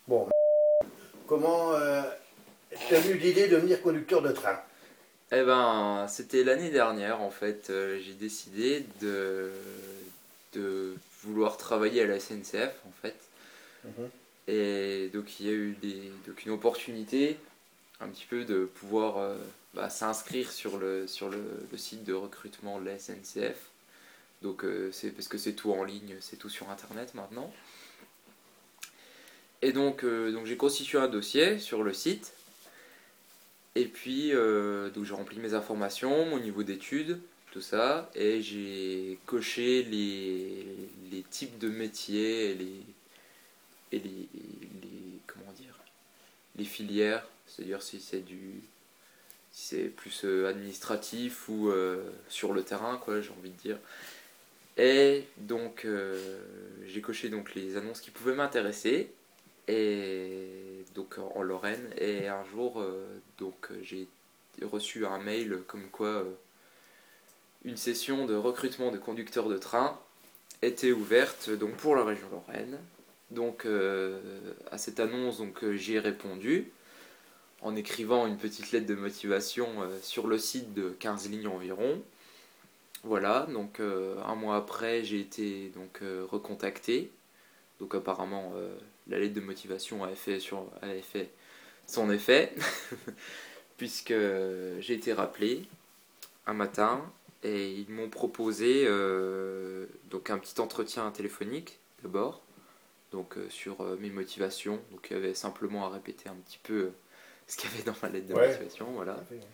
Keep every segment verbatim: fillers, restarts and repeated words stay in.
Bon, comment euh, t'as eu l'idée de devenir conducteur de train? Eh ben, c'était l'année dernière en fait, euh, j'ai décidé de, de vouloir travailler à la S N C F en fait. Mhm. Et donc il y a eu des, donc une opportunité un petit peu de pouvoir euh, bah, s'inscrire sur, le, sur le, le site de recrutement de la S N C F. Donc euh, c'est parce que c'est tout en ligne, c'est tout sur internet maintenant. Et donc, euh, donc j'ai constitué un dossier sur le site. Et puis euh, donc j'ai rempli mes informations, mon niveau d'études, tout ça, et j'ai coché les, les types de métiers et les, et les, les comment dire les filières, c'est-à-dire si c'est du si c'est plus euh, administratif ou euh, sur le terrain quoi, j'ai envie de dire. Et donc euh, j'ai coché donc les annonces qui pouvaient m'intéresser et donc en Lorraine, et un jour euh, donc j'ai reçu un mail comme quoi euh, une session de recrutement de conducteurs de train était ouverte donc pour la région Lorraine. Donc euh, à cette annonce donc euh, j'ai répondu en écrivant une petite lettre de motivation euh, sur le site de quinze lignes environ. Voilà, donc euh, un mois après j'ai été donc euh, recontacté. Donc apparemment euh, la lettre de motivation avait fait, sur, avait fait son effet puisque j'ai été rappelé un matin et ils m'ont proposé euh, donc un petit entretien téléphonique d'abord, donc euh, sur euh, mes motivations. Donc il y avait simplement à répéter un petit peu euh, ce qu'il y avait dans ma lettre de Ouais, motivation, voilà. tout à fait, ouais.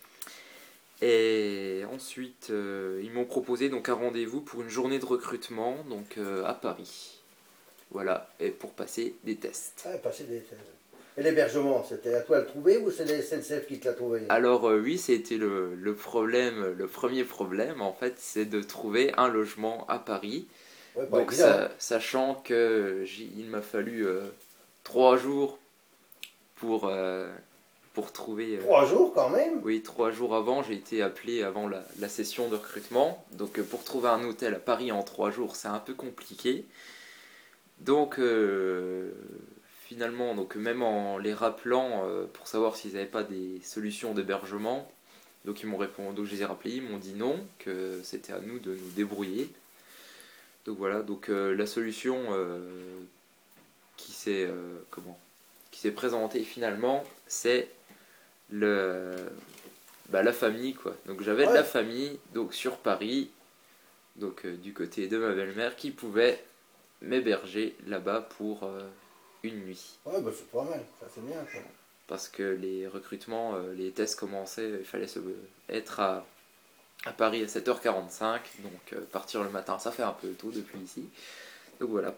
Et ensuite euh, ils m'ont proposé donc un rendez-vous pour une journée de recrutement donc euh, à Paris. Voilà, et pour passer des tests. Ah, passer des... Et l'hébergement, c'était à toi de le trouver ou c'est la S N C F qui te l'a trouvé? Alors euh, oui, c'était le, le problème, le premier problème en fait, c'est de trouver un logement à Paris. Ouais, pas Donc évident. ça, sachant que j'ai- il m'a fallu euh, trois jours pour, euh, pour trouver... euh, Trois jours quand même? oui, trois jours avant, j'ai été appelé avant la, la session de recrutement. Donc euh, pour trouver un hôtel à Paris en trois jours, c'est un peu compliqué. Donc euh, finalement, donc même en les rappelant euh, pour savoir s'ils n'avaient pas des solutions d'hébergement, donc ils m'ont répondu, donc je les ai rappelés, ils m'ont dit non, que c'était à nous de nous débrouiller. Donc voilà, donc euh, la solution euh, qui s'est euh, comment qui s'est présentée finalement, c'est le bah, la famille quoi. Donc j'avais de la Ouais. famille donc sur Paris, donc euh, du côté de ma belle-mère qui pouvait m'héberger là-bas pour euh, une nuit. Ouais, bah c'est pas mal, ça c'est bien ça. Parce que les recrutements, euh, les tests commençaient, il fallait se, être à, à Paris à sept heures quarante-cinq, donc euh, partir le matin, ça fait un peu tôt depuis ici. Donc voilà.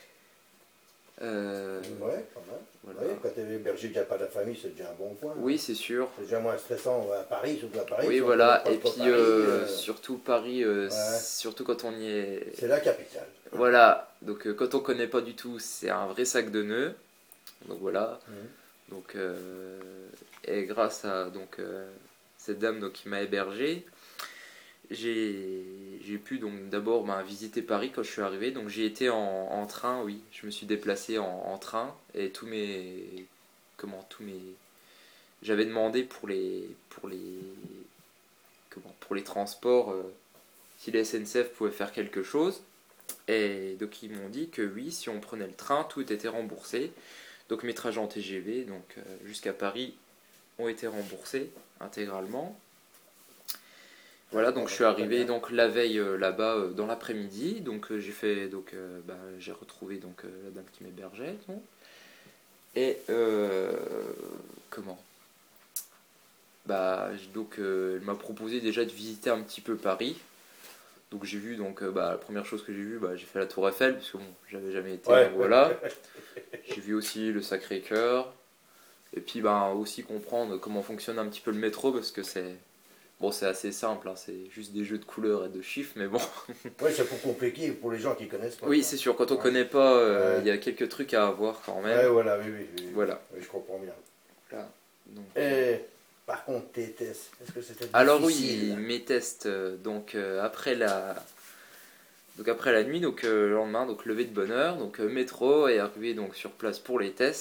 Euh, Ouais, pas mal. voilà. Ouais, quand t'es hébergé déjà pas de la famille, c'est déjà un bon point, hein. Oui, c'est sûr. C'est déjà moins stressant à Paris, surtout à Paris. Oui, Si on connaît voilà. pas Et trop puis, Paris, euh, euh, surtout Paris, euh, ouais, surtout quand on y est. c'est la capitale. Voilà. Donc, euh, quand on connaît pas du tout, c'est un vrai sac de nœuds. Donc voilà. Mhm. Donc, euh, et grâce à donc euh, cette dame donc, qui m'a hébergé, j'ai j'ai pu donc d'abord ben, visiter Paris quand je suis arrivé. Donc j'ai été en, en train, oui. Je me suis déplacé en, en train et tous mes comment tous mes j'avais demandé pour les pour les comment pour les transports euh, si les S N C F pouvaient faire quelque chose. Et donc ils m'ont dit que oui, si on prenait le train, tout était remboursé. Donc mes trajets en T G V donc euh, jusqu'à Paris ont été remboursés intégralement. Voilà, donc je suis Très arrivé bien. donc la veille euh, là-bas euh, dans l'après-midi, donc euh, j'ai fait donc euh, bah, j'ai retrouvé donc euh, la dame qui m'hébergeait donc. Et euh, comment bah donc euh, elle m'a proposé déjà de visiter un petit peu Paris. Donc j'ai vu donc euh, bah la première chose que j'ai vue, bah j'ai fait la Tour Eiffel parce que bon, j'avais jamais été Ouais. donc voilà. J'ai vu aussi le Sacré-Cœur et puis bah aussi comprendre comment fonctionne un petit peu le métro parce que c'est bon, c'est assez simple, hein, c'est juste des jeux de couleurs et de chiffres, mais bon. Ouais, c'est pour compliquer pour les gens qui connaissent pas, Oui, quoi. c'est sûr, quand on Ouais. connaît pas, euh, il Ouais. y a quelques trucs à avoir quand même. Ouais, voilà, oui, oui, oui, oui. Voilà. Oui, je comprends bien. Là, donc, Et par contre, tes tests, est-ce que c'était alors oui, difficile? mes tests, euh, donc euh, après la, donc après la nuit, donc euh, le lendemain, donc lever de bonne heure, donc euh, métro et arrivé donc sur place pour les tests.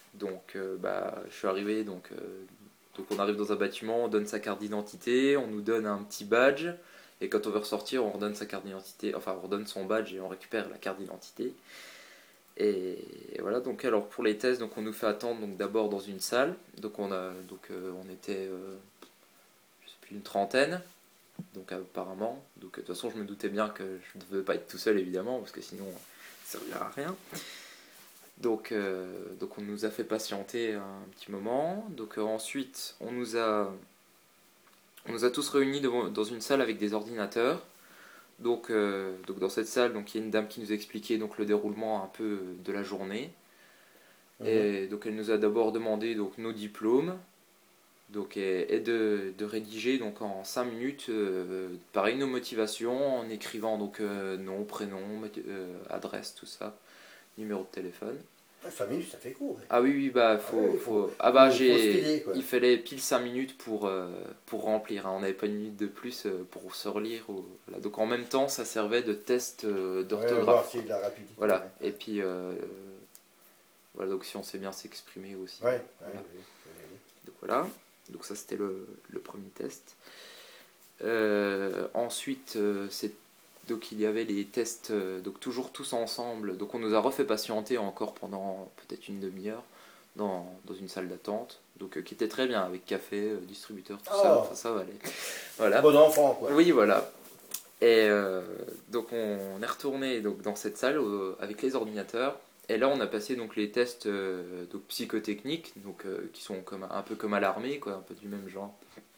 Donc euh, bah, je suis arrivé, donc, euh, donc on arrive dans un bâtiment, on donne sa carte d'identité, on nous donne un petit badge, et quand on veut ressortir, on redonne sa carte d'identité, enfin on redonne son badge et on récupère la carte d'identité. Et voilà, donc alors pour les tests, donc on nous fait attendre donc d'abord dans une salle, donc on a donc euh, on était euh, je sais plus une trentaine, donc apparemment, donc de toute façon je me doutais bien que je ne devais pas être tout seul évidemment parce que sinon ça ne servirait à rien. Donc, euh, donc on nous a fait patienter un petit moment. Donc euh, ensuite, on nous a, on nous a tous réunis devant- dans une salle avec des ordinateurs. Donc, euh, donc dans cette salle, donc il y a une dame qui nous expliquait donc le déroulement un peu de la journée. Mhm. Et donc elle nous a d'abord demandé donc nos diplômes. Donc et, et de, de rédiger donc en cinq minutes, euh, pareil nos motivations en écrivant donc euh, nom, prénom, euh, adresse, tout ça, numéro de téléphone. Ah, cinq minutes, ça fait court. Ouais. Ah oui, oui, bah, Ah faut, ouais, il faut... faut, Ah bah, faut, faut se j'ai... filer, quoi. Il fallait pile cinq minutes pour, euh, pour remplir, hein. On n'avait pas une minute de plus euh, pour se relire. Ou... Voilà. Donc en même temps, ça servait de test euh, Ouais, voir d'orthographe. si de la rapidité. Voilà, Ouais, et puis... euh, voilà, donc si on sait bien s'exprimer aussi. ouais, ouais, Voilà. oui, oui, oui. Donc voilà, donc ça c'était le, le premier test. Euh, ensuite, euh, c'est... Donc il y avait les tests, euh, donc toujours tous ensemble. Donc on nous a refait patienter encore pendant peut-être une demi-heure dans, dans une salle d'attente. Donc euh, qui était très bien avec café, euh, distributeur, tout ça. Oh, Enfin ça va aller. Voilà. bon enfant, quoi. Oui, voilà. Et euh, donc on est retourné donc dans cette salle euh, avec les ordinateurs. Et là on a passé donc les tests euh, donc psychotechniques, donc euh, qui sont comme un peu comme à l'armée, quoi, un peu du même genre.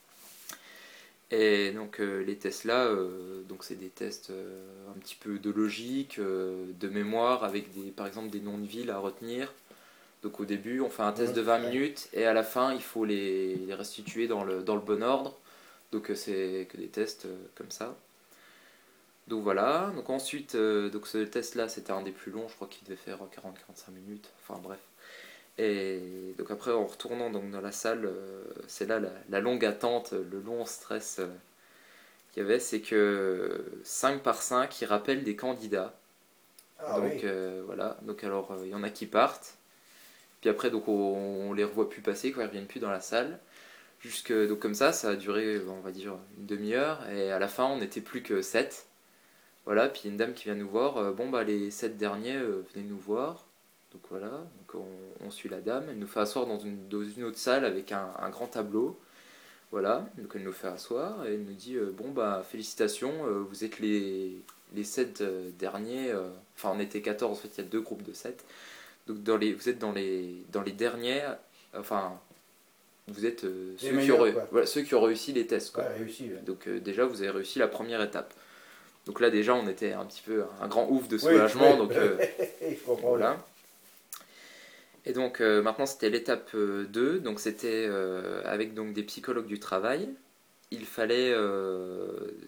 Et donc euh, les tests là, euh, donc c'est des tests euh, un petit peu de logique, euh, de mémoire, avec des, par exemple des noms de villes à retenir. Donc au début, on fait un test Mmh, de vingt ouais. minutes et à la fin, il faut les, les restituer dans le, dans le bon ordre. Donc euh, c'est que des tests euh, comme ça. Donc voilà. Donc ensuite, euh, donc ce test là, c'était un des plus longs. Je crois qu'il devait faire quarante à quarante-cinq minutes. Enfin bref. Et donc après, en retournant donc dans la salle, euh, c'est là la, la longue attente, le long stress. Euh, qu'il y avait, c'est que cinq par cinq ils rappellent des candidats. Ah Donc oui. euh, voilà, donc alors euh, il y en a qui partent, puis après donc on, on les revoit plus passer, quoi, ils reviennent plus dans la salle. Jusque, donc comme ça, ça a duré, on va dire, une demi-heure, et à la fin on n'était plus que sept. Voilà, puis il y a une dame qui vient nous voir, euh, bon bah les sept derniers euh, venez nous voir. Donc voilà, donc on, on suit la dame, elle nous fait asseoir dans une, dans une autre salle avec un, un grand tableau. Voilà, donc elle nous fait asseoir et elle nous dit euh, bon bah félicitations, euh, vous êtes les, les sept euh, derniers, euh, enfin on était quatorze, en fait il y a deux groupes de sept, donc dans les, vous êtes dans les, dans les derniers, enfin vous êtes euh, Les ceux, qui meilleurs, ont, quoi. voilà, ceux qui ont réussi les tests, quoi. Ouais, réussi. Ouais. Donc euh, déjà vous avez réussi la première étape. Donc là déjà on était un petit peu un grand ouf de Oui, soulagement, oui. donc euh, Je comprends. voilà. Et donc euh, maintenant c'était l'étape euh, deux, donc c'était euh, avec donc des psychologues du travail. Il fallait, euh,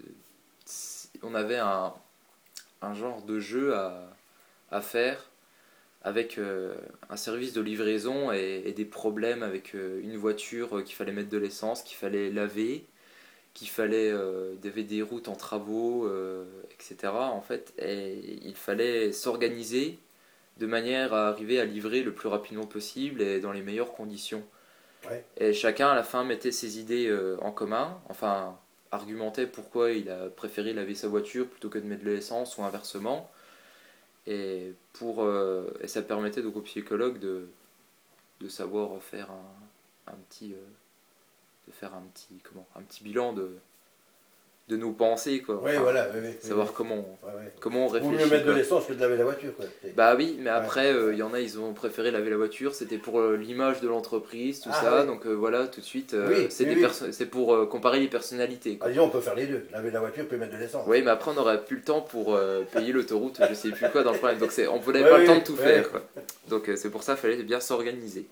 on avait un, un genre de jeu à, à faire avec euh, un service de livraison et, et des problèmes avec euh, une voiture euh, qu'il fallait mettre de l'essence, qu'il fallait laver, qu'il fallait, euh, il y avait des routes en travaux, euh, et cetera. En fait, et il fallait s'organiser de manière à arriver à livrer le plus rapidement possible et dans les meilleures conditions. Ouais. Et chacun à la fin mettait ses idées euh, en commun, enfin argumentait pourquoi il a préféré laver sa voiture plutôt que de mettre de l'essence ou inversement. Et, pour, euh, et ça permettait donc aux psychologues de, de savoir faire un, un petit, euh, de faire un petit, comment, un petit bilan de, de nos pensées, quoi. Ouais, Enfin, voilà. Oui, oui, oui, savoir oui. comment, Ouais, ouais. comment on Vaut mieux réfléchit, mettre de quoi. l'essence que de laver la voiture, quoi. C'est- Bah oui, mais Ouais. après, il euh, y en a, ils ont préféré laver la voiture, c'était pour euh, l'image de l'entreprise, tout Ah ça, oui. donc euh, voilà, tout de suite, euh, Oui, c'est oui, des oui. perso- c'est pour euh, comparer les personnalités, Ah, quoi. disons, on peut faire les deux. Laver la voiture, puis mettre de l'essence. Oui, mais après, on n'aurait plus le temps pour euh, payer l'autoroute, je sais plus quoi dans le problème, donc c'est, on n'avait Ouais, pas le oui, temps de tout ouais, faire, ouais. quoi. Donc euh, c'est pour ça qu'il fallait bien s'organiser.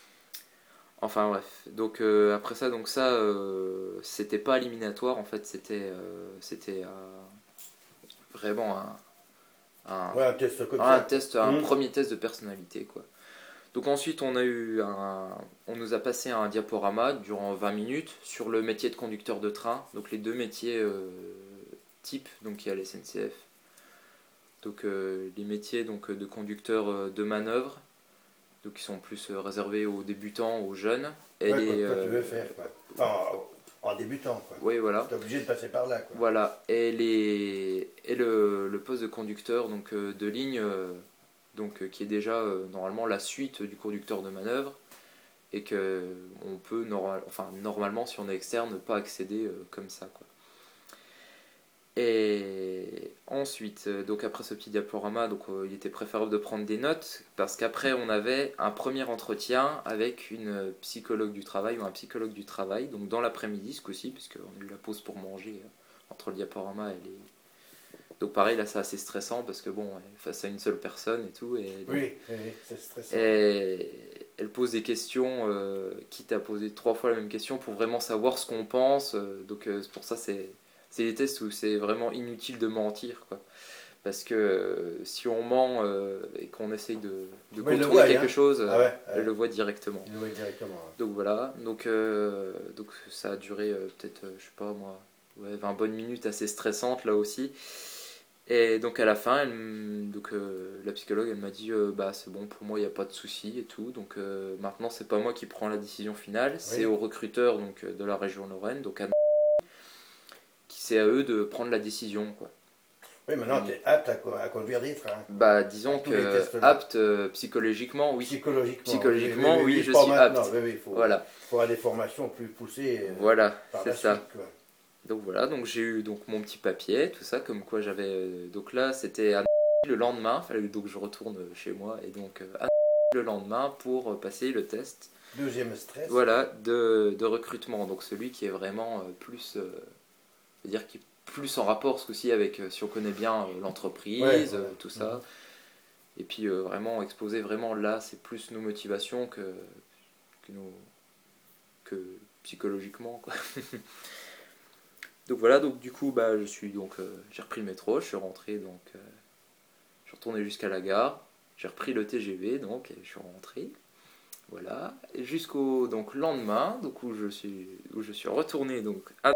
Enfin bref, donc euh, après ça, donc ça, euh, c'était pas éliminatoire, en fait, c'était euh, c'était euh, vraiment un, un, Ouais, un test comme un ça. test, un Hum. premier test de personnalité, quoi. Donc ensuite, on a eu un, on nous a passé un diaporama durant vingt minutes sur le métier de conducteur de train, donc les deux métiers euh, types, donc il y a la S N C F, donc euh, les métiers donc de conducteur euh, de manœuvre, donc qui sont plus euh, réservés aux débutants, aux jeunes. Et ouais, les, quoi, quoi euh, tu veux faire, quoi. Enfin, en, en débutant, quoi. oui, voilà. T'es obligé de passer par là, quoi. Voilà. Et, les, et le, le poste de conducteur donc, euh, de ligne, euh, donc, euh, qui est déjà euh, normalement la suite du conducteur de manœuvre, et que on peut, normal, enfin, normalement, si on est externe, ne pas accéder euh, comme ça, quoi. Et ensuite, euh, donc après ce petit diaporama, donc, euh, il était préférable de prendre des notes, parce qu'après on avait un premier entretien avec une psychologue du travail ou un psychologue du travail, donc dans l'après-midi ce coup-ci, puisqu'on a eu la pause pour manger euh, entre le diaporama et les... Donc pareil, là c'est assez stressant, parce que bon, face à une seule personne et tout, et donc, Oui, oui, c'est stressant. et elle pose des questions, euh, quitte à poser trois fois la même question pour vraiment savoir ce qu'on pense. euh, donc euh, c'est pour ça c'est c'est des tests où c'est vraiment inutile de mentir, quoi. Parce que euh, si on ment euh, et qu'on essaye de, de Ouais, il le contourner voit, quelque hein. chose, euh, Ah ouais, elle ouais. le voit directement. Il le voit directement. Ouais. Donc voilà, donc, euh, donc ça a duré euh, peut-être, euh, je sais pas moi, ouais, vingt bonnes minutes assez stressantes là aussi. Et donc à la fin, elle, m- donc, euh, la psychologue elle m'a dit euh, bah c'est bon pour moi, il n'y a pas de souci et tout. Donc euh, maintenant c'est pas moi qui prends la décision finale, c'est Oui. aux recruteurs donc, euh, de la région Lorraine, donc à qui c'est à eux de prendre la décision, quoi. Oui, maintenant Mm. tu es apte à, co- à conduire des trains. Bah disons Avec tous les que tests-là. apte euh, psychologiquement, oui. Psychologiquement, oui, oui, oui, Psychologiquement, oui, oui, oui, je pas suis maintenant, apte. oui, oui, il faut, Voilà, faut avoir des formations plus poussées euh, voilà, par c'est la ça. suite, quoi. Donc voilà, donc j'ai eu donc mon petit papier, tout ça, comme quoi j'avais. euh, donc là, c'était à le lendemain, fallait donc je retourne chez moi et donc euh, à le lendemain pour euh, passer le test. Deuxième stress. Voilà, de, de recrutement. Donc celui qui est vraiment euh, plus, euh, c'est-à-dire qui est plus en rapport ce coup-ci avec euh, si on connaît bien euh, Ouais, l'entreprise, voilà. euh, tout ça. Et puis euh, vraiment exposer vraiment là, c'est plus nos motivations que que, nos, que psychologiquement, quoi. Donc voilà, donc du coup bah je suis donc euh, j'ai repris le métro, je suis rentré donc euh, je suis retourné jusqu'à la gare, j'ai repris le T G V donc et je suis rentré. Voilà, et jusqu'au donc lendemain, donc où je suis où je suis retourné donc à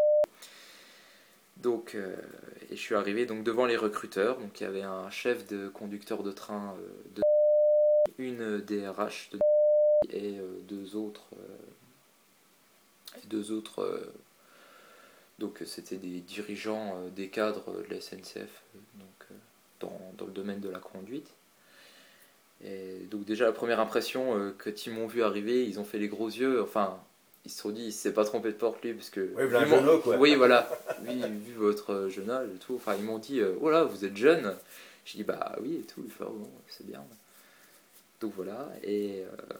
donc euh, et je suis arrivé donc devant les recruteurs, donc il y avait un chef de conducteur de train euh, de une D R H de et euh, deux autres euh, et deux autres euh, donc c'était des dirigeants, euh, des cadres de la S N C F, euh, donc euh, dans, dans le domaine de la conduite. Et donc déjà la première impression, euh, quand ils m'ont vu arriver, ils ont fait les gros yeux, enfin ils se sont dit il s'est pas trompé de porte lui parce que Oui, vu un mon- jeune quoi. oui voilà, vu, vu votre jeune âge et tout, enfin ils m'ont dit euh, oh là vous êtes jeune, j'ai dit bah oui et tout, il fait, oh, bon, c'est bien. Donc voilà, et euh,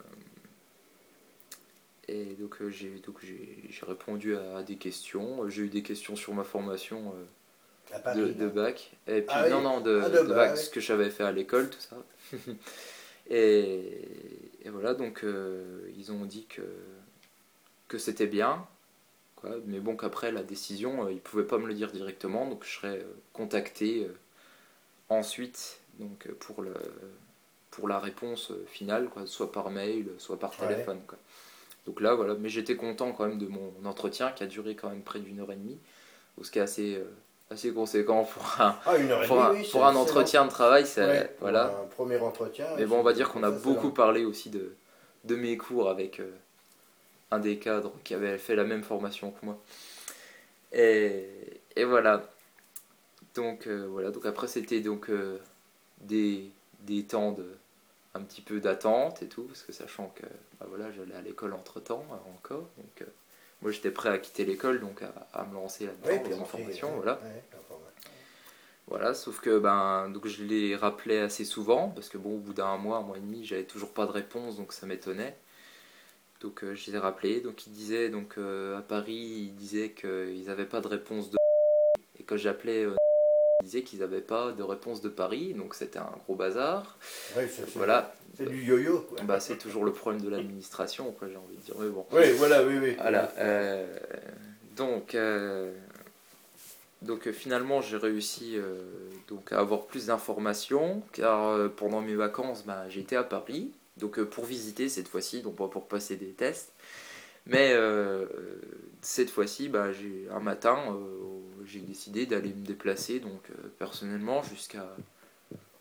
et donc euh, j'ai donc j'ai j'ai répondu à des questions, j'ai eu des questions sur ma formation À euh, Paris, de, de là. bac, et puis Ah non oui. non de, Ah, de de bas, bac, oui. ce que j'avais fait à l'école, tout ça. et, et voilà, donc euh, ils ont dit que que c'était bien, quoi, mais bon qu'après la décision, euh, ils pouvaient pas me le dire directement, donc je serais euh, contacté euh, ensuite donc euh, pour le pour la réponse euh, finale, quoi, soit par mail, soit par Ouais. téléphone, quoi. Donc là, voilà, mais j'étais content quand même de mon entretien qui a duré quand même près d'une heure et demie, ce qui est assez, euh, assez conséquent pour un, Ah, une heure et pour demie, un, oui, pour c'est un excellent. entretien de travail. C'est, Ouais, pour voilà. un premier entretien. Mais oui, bon, on va c'est- dire qu'on comme a ça, c'est beaucoup long. parlé aussi de, de mes cours avec euh, un des cadres qui avait fait la même formation que moi. Et, et voilà. Donc, euh, voilà. Donc après, c'était donc euh, des, des temps de un petit peu d'attente et tout, parce que sachant que bah voilà, j'allais à l'école entre temps encore, donc euh, moi j'étais prêt à quitter l'école, donc à, à me lancer là-dedans, Oui, dans puis une rentrer, formation, ouais, voilà. ouais, l'information. Voilà, sauf que ben donc je les rappelais assez souvent, parce que bon, au bout d'un mois, un mois et demi, j'avais toujours pas de réponse, donc ça m'étonnait. Donc euh, je les ai rappelés, donc ils disaient, donc euh, à Paris, ils disaient qu'ils n'avaient pas de réponse de... Et quand j'appelais, euh, ils disaient qu'ils n'avaient pas de réponse de Paris, donc c'était un gros bazar. Oui, c'est, c'est- Voilà. c'est du yo-yo, quoi. Bah, c'est toujours le problème de l'administration, quoi, j'ai envie de dire. Mais bon. Oui, voilà, oui, oui. Voilà. oui. euh, donc, euh, donc euh, finalement, j'ai réussi euh, donc à avoir plus d'informations, car euh, pendant mes vacances, bah, j'étais à Paris, donc euh, pour visiter cette fois-ci, donc pas pour passer des tests. Mais euh, cette fois-ci, bah, j'ai un matin, euh, j'ai décidé d'aller me déplacer, donc euh, personnellement jusqu'à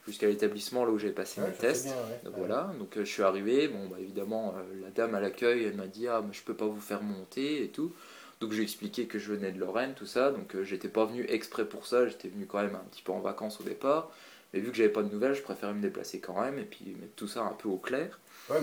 jusqu'à l'établissement là où j'avais passé Ouais, mes ça, c'est tests. bien, ouais. Donc Ouais. voilà, donc euh, je suis arrivé, bon bah évidemment euh, la dame à l'accueil elle m'a dit ah mais je peux pas vous faire monter et tout. Donc j'ai expliqué que je venais de Lorraine, tout ça, donc euh, j'étais pas venu exprès pour ça, j'étais venu quand même un petit peu en vacances au départ. Mais vu que j'avais pas de nouvelles, je préférais me déplacer quand même et puis mettre tout ça un peu au clair.